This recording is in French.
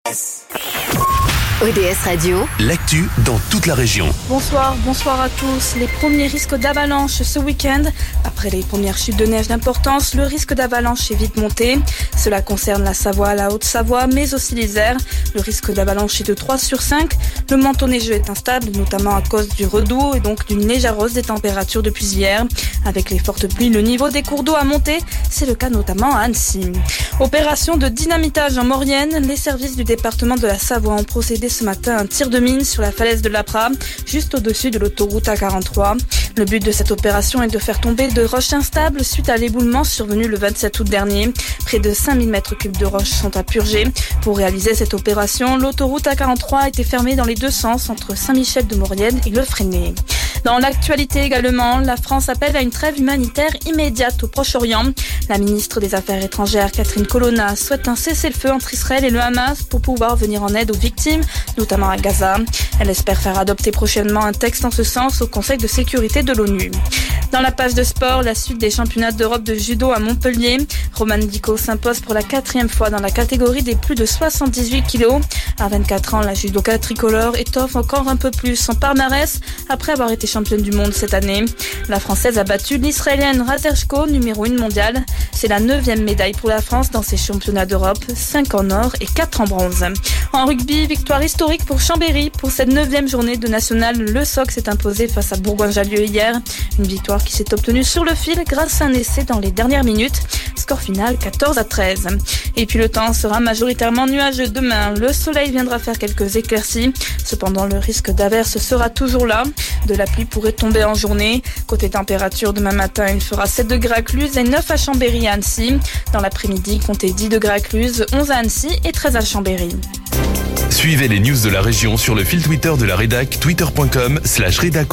ODS Radio, l'actu dans toute la région. Bonsoir à tous. Les premiers risques d'avalanche ce week-end. Après les premières chutes de neige d'importance, le risque d'avalanche est vite monté. Cela concerne la Savoie, la Haute-Savoie, mais aussi l'Isère. Le risque d'avalanche est de 3 sur 5. Le manteau neigeux est instable, notamment à cause du redoux et donc d'une légère hausse des températures depuis hier. Avec les fortes pluies, le niveau des cours d'eau a monté. C'est le cas notamment à Annecy. Opération de dynamitage en Maurienne. Les services du département de la Savoie ont procédé ce matin à un tir de mine sur la falaise de l'Apra, juste au-dessus de l'autoroute A43. Le but de cette opération est de faire tomber de roches instables suite à l'éboulement survenu le 27 août dernier. Près de 5000 mètres cubes de roches sont à purger. Pour réaliser cette opération, l'autoroute A43 a été fermée dans les deux sens entre Saint-Michel-de-Maurienne et Le Fresnay. Dans l'actualité également, la France appelle à une trêve humanitaire immédiate au Proche-Orient. La ministre des Affaires étrangères, Catherine Colonna, souhaite un cessez-le-feu entre Israël et le Hamas pour pouvoir venir en aide aux victimes, notamment à Gaza. Elle espère faire adopter prochainement un texte en ce sens au Conseil de sécurité de l'ONU. Dans la page de sport, la suite des championnats d'Europe de judo à Montpellier. Roman Dico s'impose pour la 4e fois dans la catégorie des plus de 78 kilos. À 24 ans, la judoka tricolore étoffe encore un peu plus son palmarès après avoir été championne du monde cette année. La Française a battu l'Israélienne Ratershko, numéro 1 mondiale. C'est la 9e médaille pour la France dans ces championnats d'Europe, 5 en or et 4 en bronze. En rugby, victoire historique pour Chambéry. Pour cette 9e journée de nationale, le SOC s'est imposé face à Bourgoin-Jallieu hier. Une victoire qui s'est obtenue sur le fil grâce à un essai dans les dernières minutes. Score final 14-13. Et puis le temps sera majoritairement nuageux demain. Le soleil viendra faire quelques éclaircies. Cependant, le risque d'averse sera toujours là. De la pluie pourrait tomber en journée. Côté température, demain matin, il fera 7 degrés à Cluse et 9 à Chambéry et à Annecy. Dans l'après-midi, comptez 10 degrés à Cluse, 11 à Annecy et 13 à Chambéry. Suivez les news de la région sur le fil Twitter de la rédac, twitter.com/rédac.